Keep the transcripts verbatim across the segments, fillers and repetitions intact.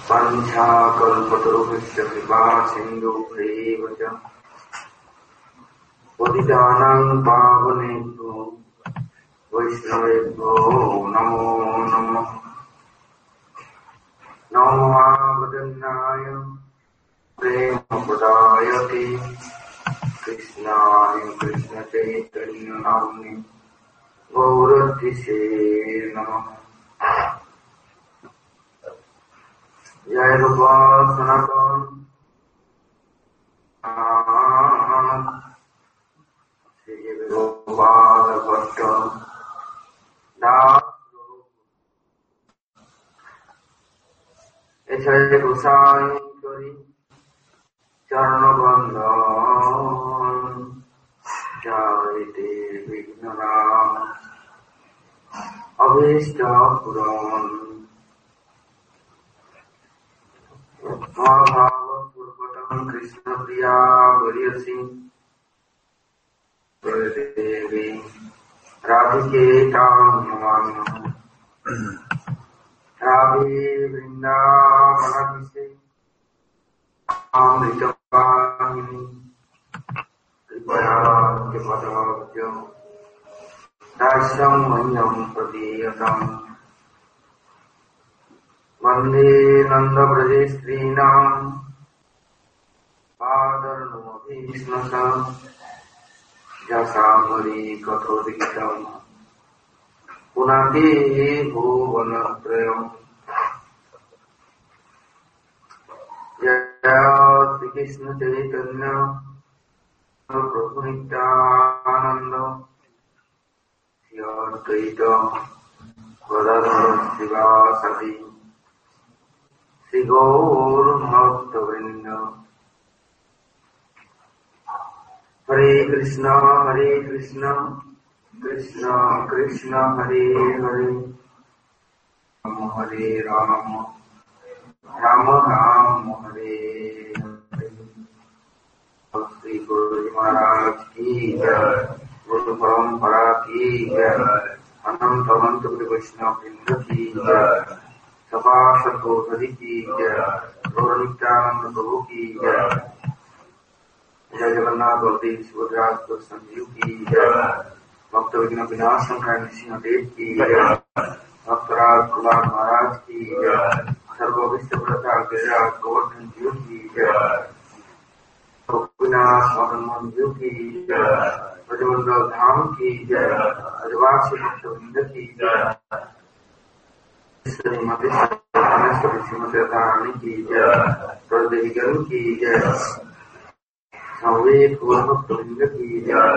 Panchākalpatarubhasya kripā sindhubhaiva ca Patitānaṁ pāvanebhyo Vaishnavebhyo namo namaः Namo Vāgadannāya Premapradāyate Krishnāya Krishna Chaitanya Namni Gauradhise Namaha Jai Rupa Sanatana Sri Gopala Bhatta Das Echai Gosai Kari Charana Bandhan Jai Devi Vignaram Avishta Puran Mahāva Purvatam Krishna Priya Variyasi Devi Radhike Tam Namah Radhe Vrindavana Amritavani Kripaya Kipadavajya Dasam Manyam Padiyatam Vande Nanda Brajestrinam Padarnumabhisnasa Jasamari Kathodikam Punati Bhuvanatrayam Jaya Sri Krishna Chaitanya Prabhu Nityananda Sri Advaita Gadadhara Sivasati Sri Gaur Bhakta Vrinda Hare Krishna Hare Krishna Krishna Krishna Hare Hare Rama Hare Rama Rama Rama Hare Hare Sri Guru Maharaj Ki Jai Guru Parampara Ki Jai Ananta Ananta Guru Vaishnava Vrinda Ki Jai Sabha Sadguru Ki Jai Gaur Nityananda Prabhu Ki Jai Jai Jagannath Baldev Subhadra Sanjeev Ki Jai Bhakta Vigna Vinasam Kaya Nrsimhadev Ki Jai Bhaktaraj Kulār Maharaj Ki Jai Sarva Vishya Prata Giriraj Govardhan Jiv Ki Jai Gopinath Madan Mohan Jiv Ki Jai Brajamandal Dham Ki Jai Ajvāsi Bhakta Vrinda Ki Jai Srimati Sarvameswari Srimati Radharani Ki Jai Pradevigan Ki Jai Sarve Gaur Bhakta Vrinda Ki Jai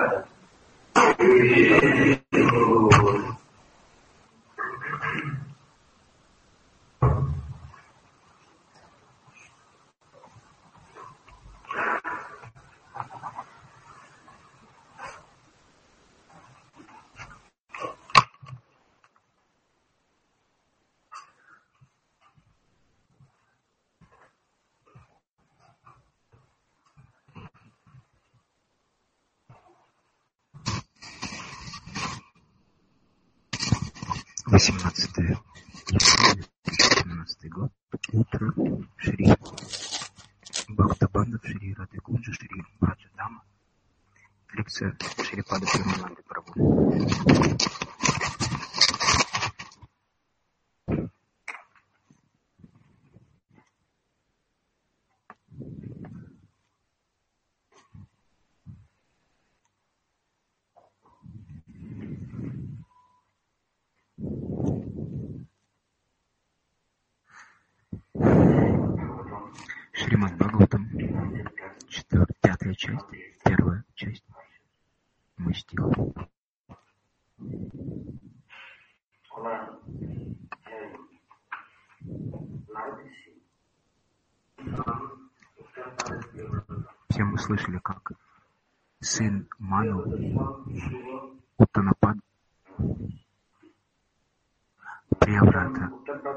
восемнадцатое семнадцатый год. Утро. Шри Бхактабандха Шри Радhe Кунджа Шри Браджадама. Лекция Шрипада Парамананды Прабху. Шримад Бхагаватам, четвертая, пятая часть, первая часть, мой стих. Все мы слышали, как сын Ману, Уттанапад, Прияврата,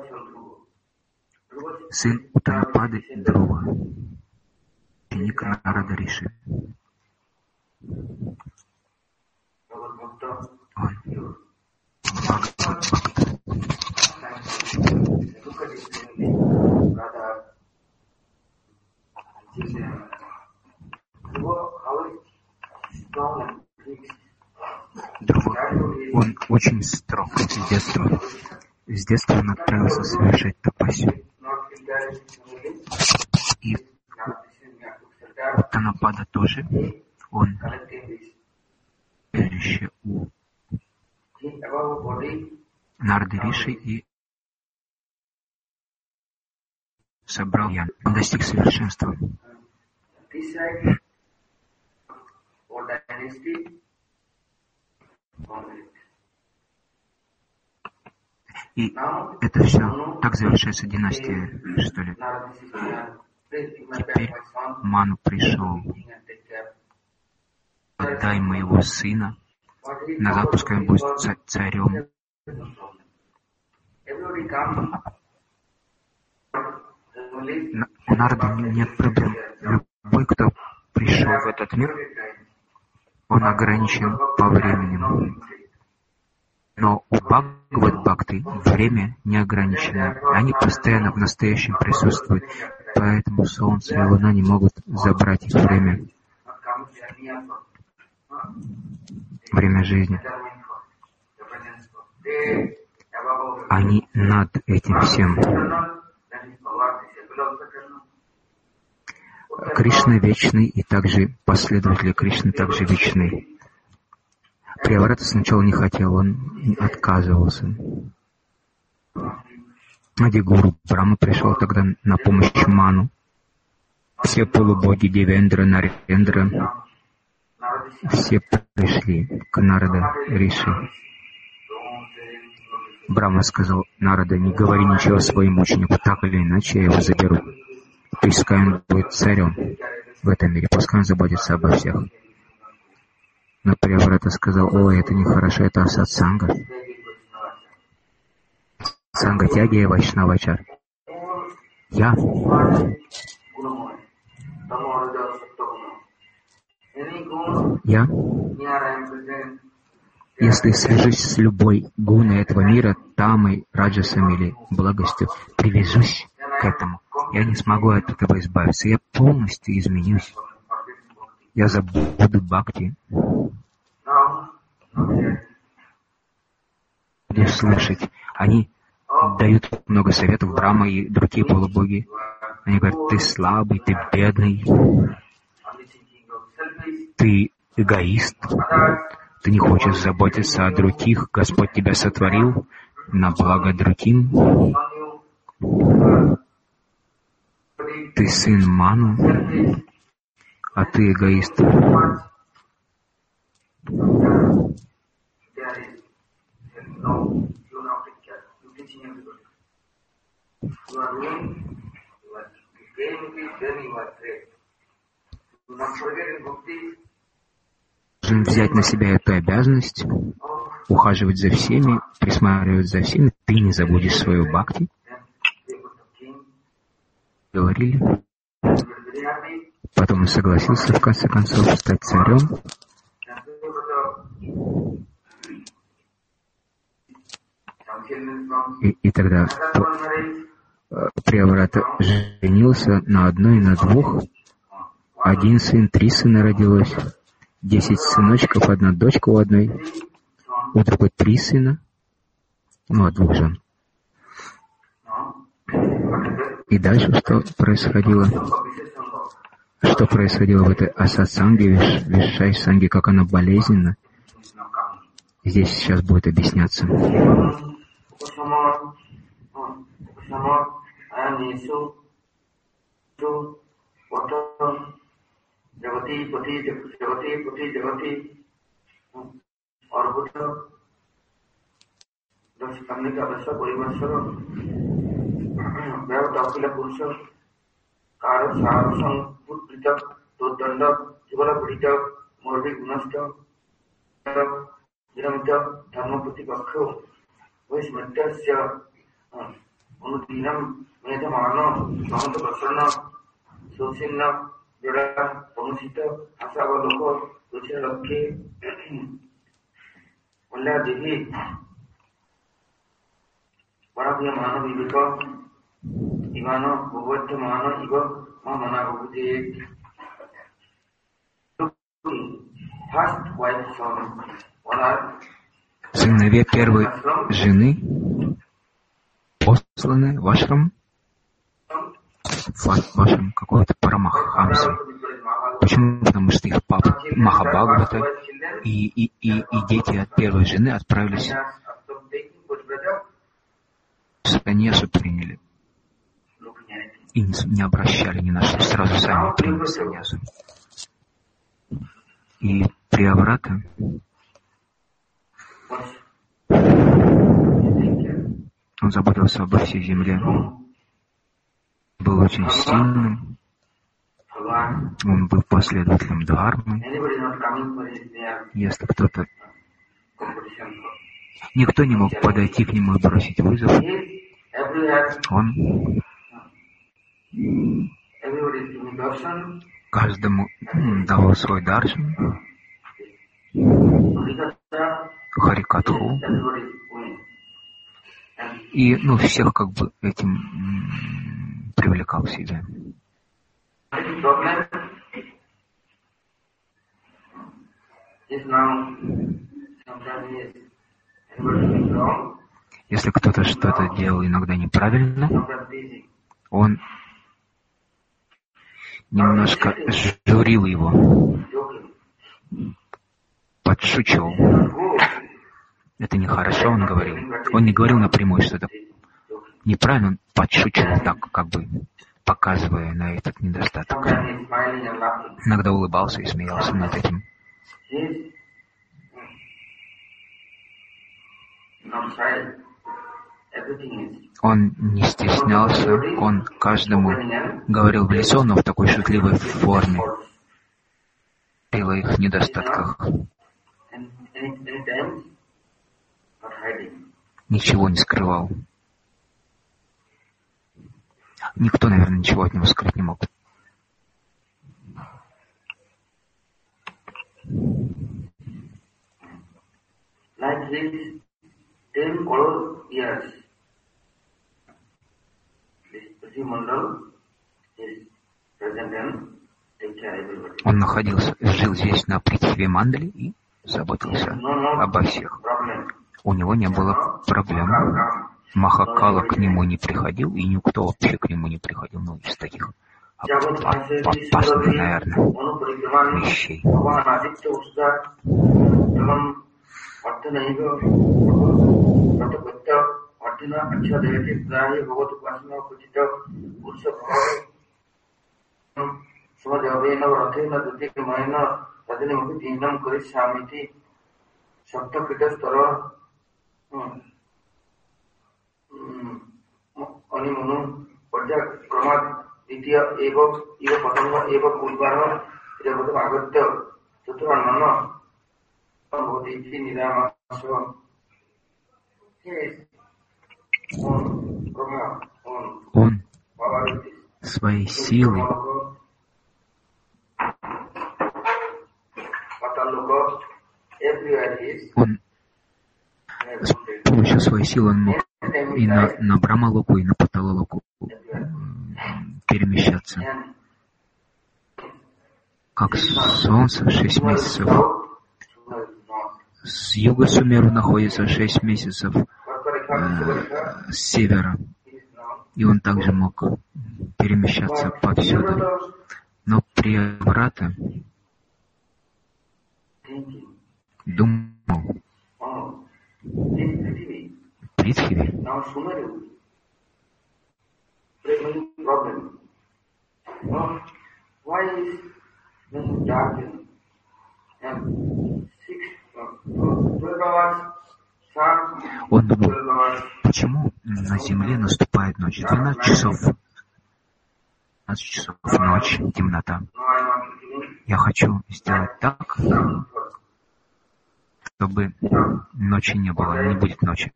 сын Уттанапады Друва, ученик Нарада Риши. Он Бхагават Бхакта. Другой, он очень строг с детства. С детства он отправился совершать тапасию. И у Танапада тоже он верующий у Нарды Риши и собрал ян. Он достиг совершенства. И это все, так завершается династия, что ли. Теперь Ману пришел. Отдай моего сына. Назад пускай он будет царем. У Нарды нет проблем. Любой, кто пришел в этот мир, он ограничен по времени. Но у Бхагават-бхакты время не ограничено. Они постоянно в настоящем присутствуют. Поэтому Солнце и Луна не могут забрать их время. Время жизни. Они над этим всем. Кришна вечный, и также последователи Кришны также вечны. Прияврата сначала не хотел, он отказывался. Адигуру Брахма пришел тогда на помощь Ману. Все полубоги Девендра, Нарендра, все пришли к Нарада Риши. Брахма сказал: Нарада, не говори ничего своему ученику, так или иначе я его заберу. Пускай он будет царем в этом мире, пускай он заботится обо всех. Но Прияврата сказал: ой, это нехорошо, это асатсанга. Санга тяги и вайшнавачар. Я Я Если свяжусь с любой гуной этого мира, тамой, раджасом или благостью, привяжусь к этому, я не смогу от этого избавиться. Я полностью изменюсь. Я забуду бхакти. Будешь слышать. Они дают много советов, Брахма и другие полубоги. Они говорят: ты слабый, ты бедный, ты эгоист, ты не хочешь заботиться о других, Господь тебя сотворил на благо другим. Ты сын Ману, а ты эгоист. Должен взять на себя эту обязанность, ухаживать за всеми, присматривать за всеми. Ты не забудешь свою бхакти. Говорили. Потом он согласился в конце концов стать царем. И, и тогда Прияврата женился на одной и на двух. Один сын, три сына родилось. Десять сыночков, одна дочка у одной. У другой три сына. Ну, от двух жен. И дальше что происходило? Что происходило в этой асатсанге, виш, вишай-санге, как она болезненна? Здесь сейчас будет объясняться. Jagati Pati Jagati Pati Jagati Orbuta Das Kamika Dasa Purivarsara Vyavata Akila Purusha Kara Sarasang Putrita Totanda Jivala Purita Mordi Gunasta Jiramita Dharmapati Pakho Vaismatasya Unudinam Medhamana Samanta Prasana Sosinna Jada Pamusita Asava Loko Lucha Lakhe Ulla Devi Parabhya Mana Viveka Ivana Bhavatta Mana Iva Mamana Bhavute first wife's son, honor, Сыновья первой жены посланы в ашрам, в ашрам какого-то Парамахамса. Почему? Потому что их папа Махабхагавата и, и, и, и дети от первой жены отправились в саньясу, приняли. И не, не обращали ни на что, сразу сами приняли саньясу. И Прияврата он заботился обо всей земле, был очень сильным, он был последователем Дхармы. Если кто-то... Никто не мог подойти к нему и бросить вызов. Он каждому давал свой даршан, харикатху. И, ну, всех как бы этим м, привлекал к себе. Если кто-то что-то делал иногда неправильно, он немножко журил его, подшучивал. Это нехорошо, он говорил. Он не говорил напрямую, что это неправильно, он подшучивал так, как бы показывая на этот недостаток. Иногда улыбался и смеялся над этим. Он не стеснялся, он каждому говорил в лицо, но в такой шутливой форме, говорил о их недостатках. Ничего не скрывал. Никто, наверное, ничего от него скрыть не мог. Он находился, жил здесь на Притхви Мандале и заботился обо всех. У него не было проблем. Махакала к нему не приходил, и никто вообще к нему не приходил. Ну, из таких опасных, наверное, вещей. Он своей силой он с помощью своей силы он мог и на, на Брахмалоку, и на Паталалоку перемещаться. Как солнце шесть месяцев. С юга Сумеру находится шесть месяцев э, с севера. И он также мог перемещаться повсюду. Но Прияврата думал, Притхви он думал, почему на земле наступает ночь? двенадцать часов. двенадцать часов ночь, темнота. Я хочу сделать так, чтобы ночи не было, не будет ночи.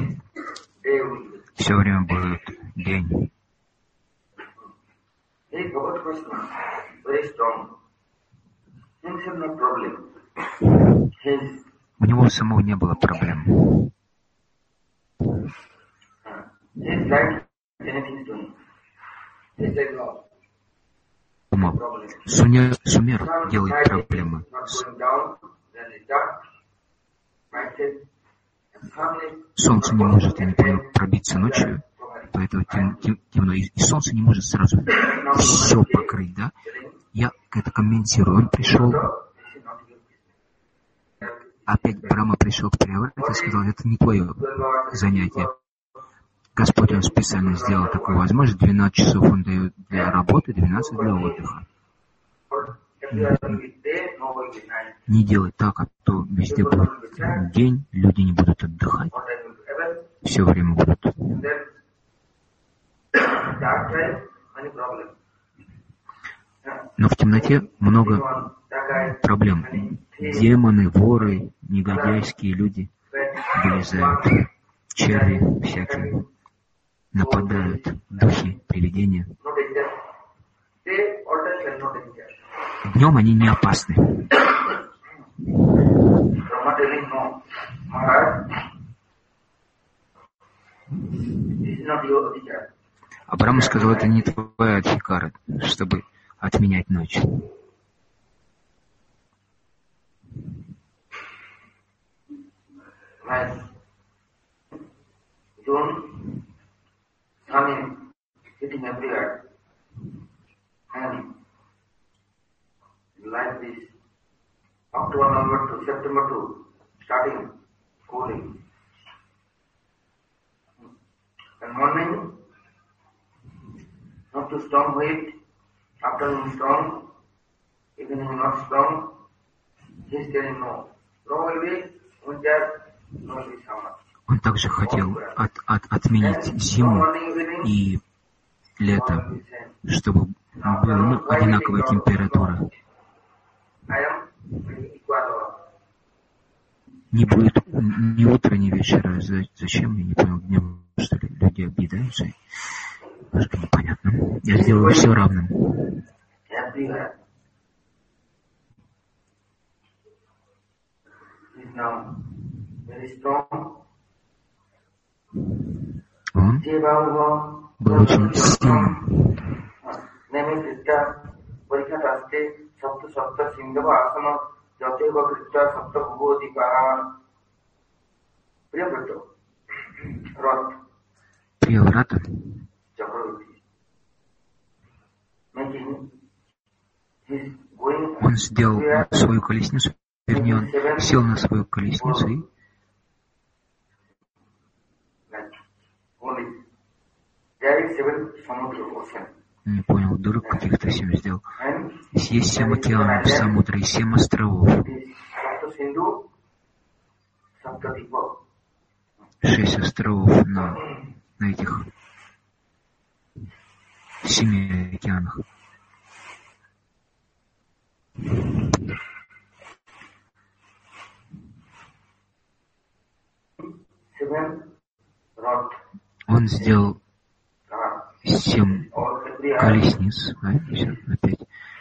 Все время будет день. У него самого не было проблем. Брахма, Сумер, Сумер делает проблемы. Солнце не может, я не понял, пробиться ночью, поэтому тем, тем, темно. И, и солнце не может сразу все покрыть, да? Я это комментирую. Он пришел, опять Брахма пришел к Прияврате и сказал, это не твое занятие. Господь, он специально сделал такую возможность, двенадцать часов он дает для работы, двенадцать для отдыха. Не делать так, а то везде будет день, люди не будут отдыхать, все время будут. Но в темноте много проблем. Демоны, воры, негодяйские люди вылезают, черви всякие, нападают, духи, привидения. Днем они не опасны. А Брахма сказал, это не твоя адхикара, чтобы отменять ночь. Like this, October, November to September to starting cooling. And morning, not too strong wind, afternoon strong, evening not strong. He's telling no. No will be winter, no will be summer. Он также хотел от, от, отменить зиму и лето, чтобы была ну, одинаковая температура. Не будет ни утра, ни вечера. Зачем? Я не понял. Днем, что ли, люди объедаются. Немножко непонятно. Я сделаю все равным. Он был очень сильным. Прияврата он сделал свою колесницу, вернее, он сел на свою колесницу и не понял, дурак каких-то семь сделал. Есть семь океанов, самудра и семь островов. Шесть островов на, на этих семи океанах. Он сделал семь колесниц, да, все, опять.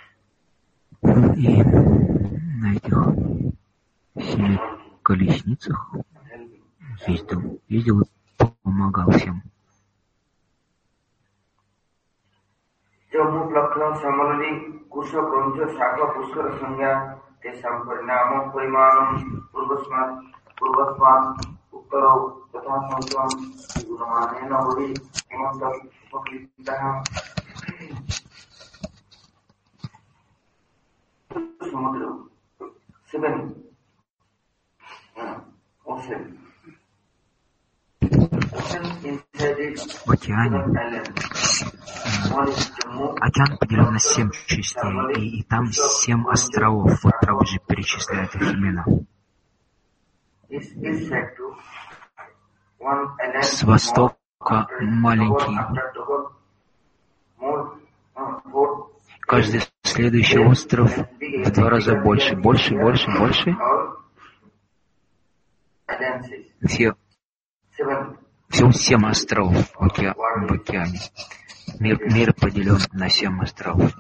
И на этих семи колесницах ездил, ездил и помогал всем. В океане океан поделен на семь частей, и, и там семь островов. Вот Прабхуджи перечисляет их имена. С востока маленький. Каждый следующий остров в два раза больше, больше, больше, больше. Все, всего семь островов в, оке, в океане. Мир, мир поделен на семь островов.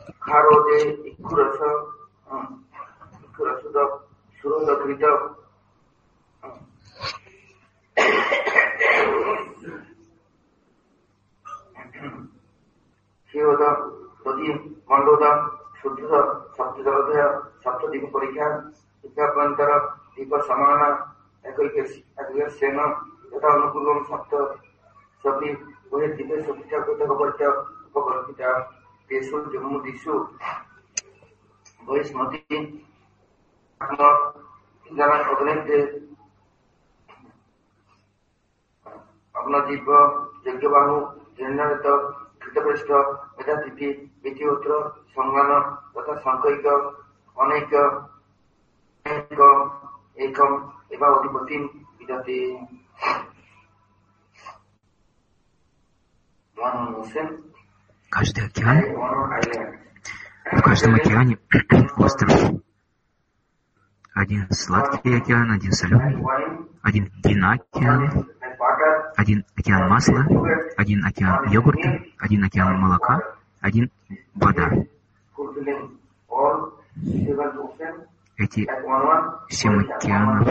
शुद्ध सप्तजलधय सप्तदीप परीक्षा विज्ञापनतर दीप समान एक सेन तथा अनुकूलम सप्त सभी वही दिव्य सुखिता कृतकवर्त्य उपकल्पिता तेषु जम्मुदिषु वही स्मृति आत्मा जन अग्निते अपना जीव यज्ञबाहु जन्नत कृतपृष्ठ मेधातिथि इतिहोत्र संज्ञान तथा संकैक अनेक एकम एवं अधिपति विदते Каждый океан, в каждом океане остров. Один сладкий океан, один соленый, один вина океан, один океан масла, один океан йогурта, один океан молока, один вода. Эти семь океанов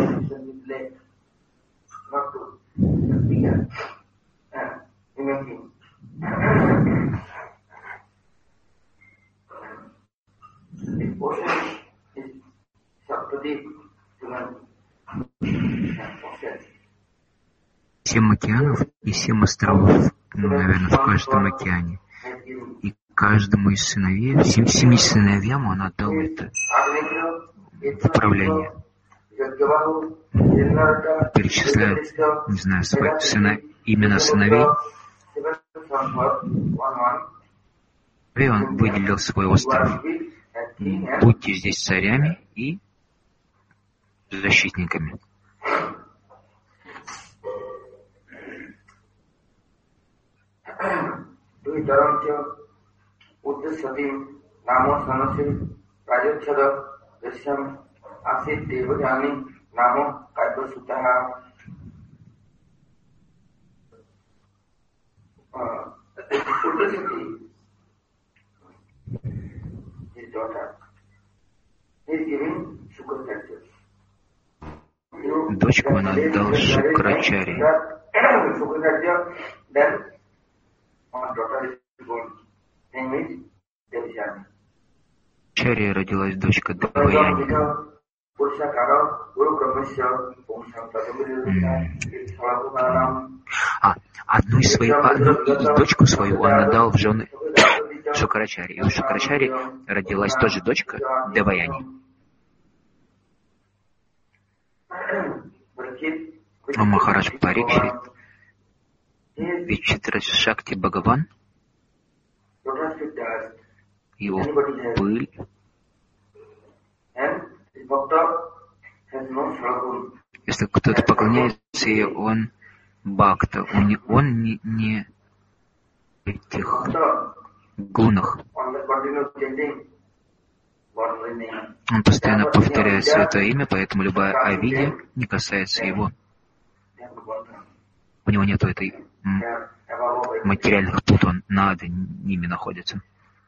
Семь океанов и семь островов, ну, наверное, в каждом океане. И каждому из сыновей, всем семи сыновьям он отдал это в управление. Перечисляет, не знаю, свои сына, имена сыновей. И он выделил свой остров. Будьте здесь царями и защитниками. Дочку он отдал Шукрачари. Шукрачари родилась дочка Деваяни. А, одну из своих, одну из дочку свою он отдал в жены Шукрачари. И у Шукрачари родилась тоже дочка Деваяни. А Махарадж Парикшит, Вичитра Шакти Бхагаван, его пыль, если кто-то поклоняется ей, он бхакта, он не, он не, не этих гунах. Он постоянно повторяет святое имя, поэтому любая авидия не касается его. У него нет этой м- материальных пут, он над ними находится.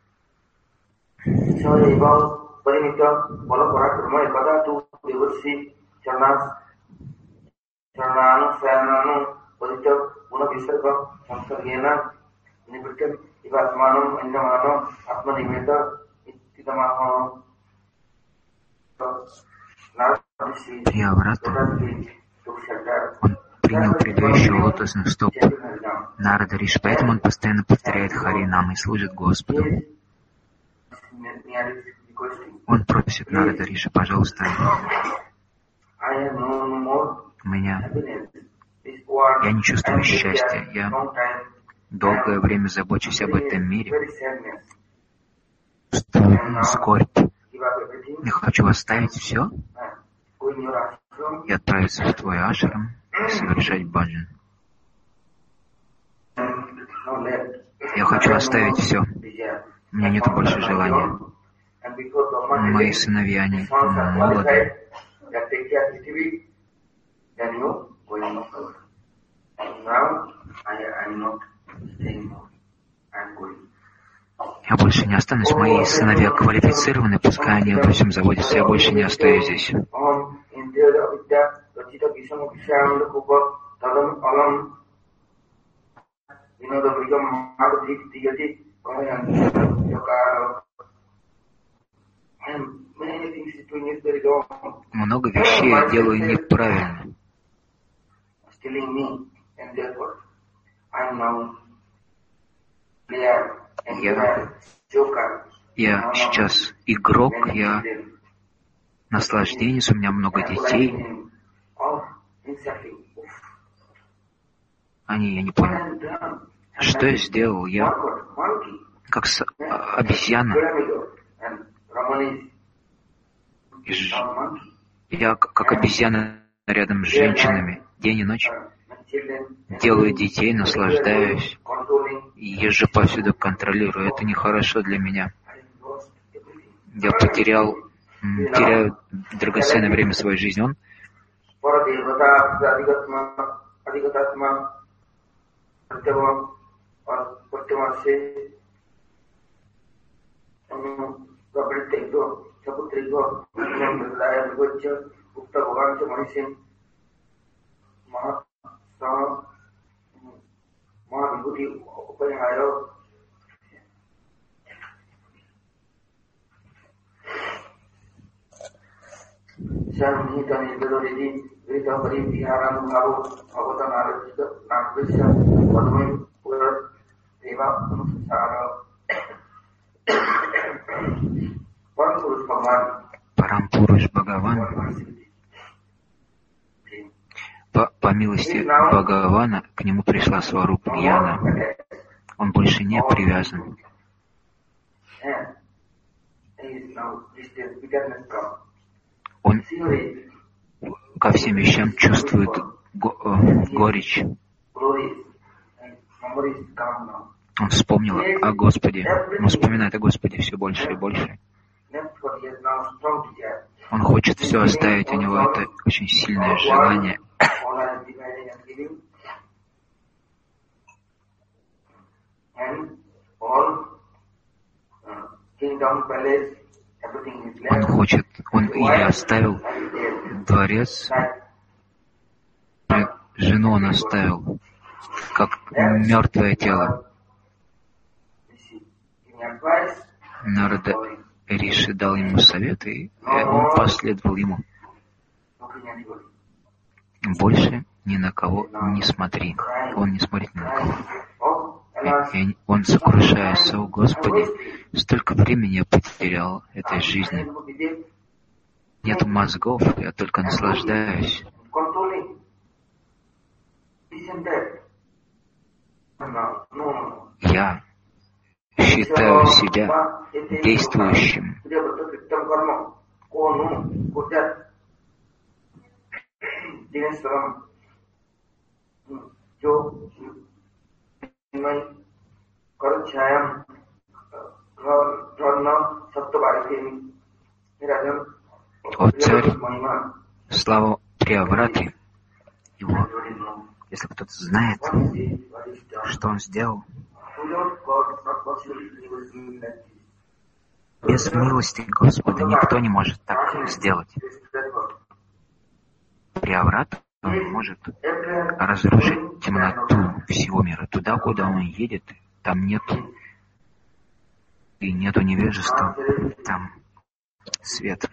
Прияврата, он принял предыдущую лотосных стоп Нарада Риши, поэтому он постоянно повторяет Харинам и служит Господу. Он просит Нарада Риши, пожалуйста, у меня, я не чувствую счастья, я долгое время забочусь об этом мире, чувствую скорбь. Я хочу оставить все и отправиться в твой ашрам и совершать баджан. Я хочу оставить все. У меня нет больше желания. Мои сыновья, они молоды. Я больше не останусь. Мои сыновья квалифицированы, пускай они обо всем заботятся. Я больше не остаюсь здесь. Много вещей я делаю неправильно. Я, я сейчас игрок, я наслаждаюсь, у меня много детей. Они, я не понял. Что я сделал? Я как с, а, обезьяна. Я как обезьяна рядом с женщинами, день и ночь. Делаю детей, наслаждаюсь. Езжу повсюду, контролирую. Это нехорошо для меня. Я потерял, теряю драгоценное время своей жизни. Он Парампуруш Бхагаван, по, по милости Бхагавана, к нему пришла Сварупа Гьяна. Он больше не привязан. Он ко всем вещам чувствует го, э, горечь. Он вспомнил о Господе. Он вспоминает о Господе все больше и больше. Он хочет все оставить, у него это очень сильное желание. Он хочет, он и оставил дворец, жену он оставил, как мертвое тело. Нарада Риши дал ему совет, и он последовал ему. Больше ни на кого не смотри. Он не смотрит ни на кого. И, и он, сокрушается: о Господи, столько времени я потерял этой жизни. Нет мозгов, я только наслаждаюсь. Я считаю себя действующим. О царь, слава Приаврати, его, если кто-то знает, что он сделал, без милости Господа никто не может так сделать. Приаврат, он может разрушить темноту всего мира. Туда, куда он едет, там нет и нету невежества, там свет.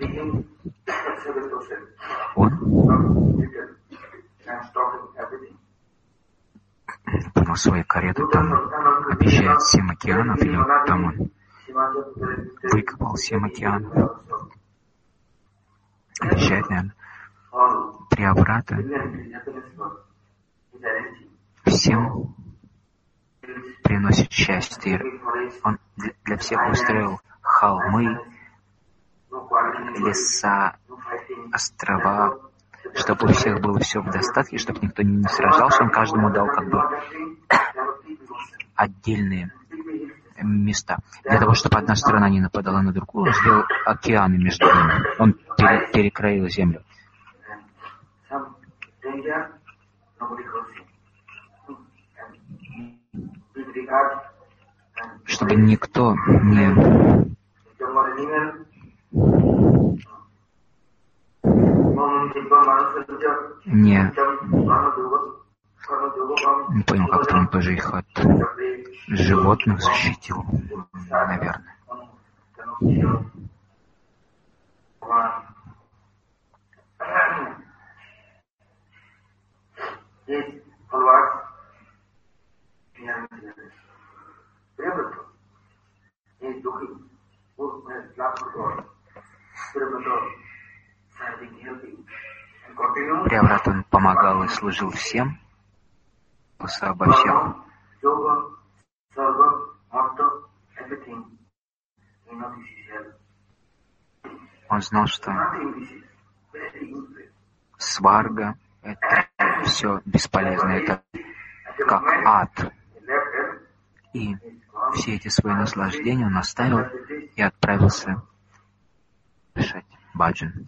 Он понял свои кареты, там обещает семь океанов, и вот там он выкопал семь океанов. Обещает, наверное, Приаврата всем приносит счастье. Он для всех устроил холмы, леса, острова, чтобы у всех было все в достатке, чтобы никто не сражался. Он каждому дал как бы отдельные места. Для того, чтобы одна страна не нападала на другую, он сделал океаны между ними. Он пере- перекроил землю. Чтобы никто не не не понял, как-то он тоже их от животных защитил, наверное. Bhagavan. His followers here and here. Prabhupada is looking who has love for God. Prabhupada serving, helping, and continue. Превратан помогал и служил всем, обо всем. Yoga, Sarva, Mata, everything. You know this is hell. Он знал, что Nothing this is very useless. сварга — это все бесполезно, это как ад. И все эти свои наслаждения он оставил и отправился решать баджан.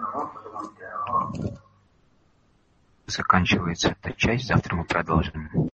Заканчивается эта часть, завтра мы продолжим.